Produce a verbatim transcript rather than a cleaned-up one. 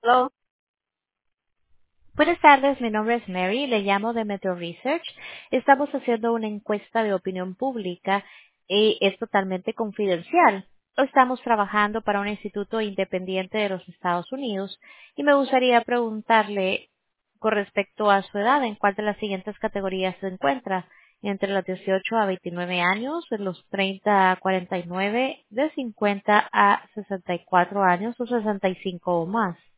Hello. Buenas tardes, mi nombre es Mary, le llamo de Metro Research. Estamos haciendo una encuesta de opinión pública y es totalmente confidencial. Estamos trabajando para un instituto independiente de los Estados Unidos y me gustaría preguntarle con respecto a su edad, ¿en cuál de las siguientes categorías se encuentra? Entre los dieciocho a veintinueve años, de los treinta a cuarenta y nueve, de cincuenta a sesenta y cuatro años o sesenta y cinco o más.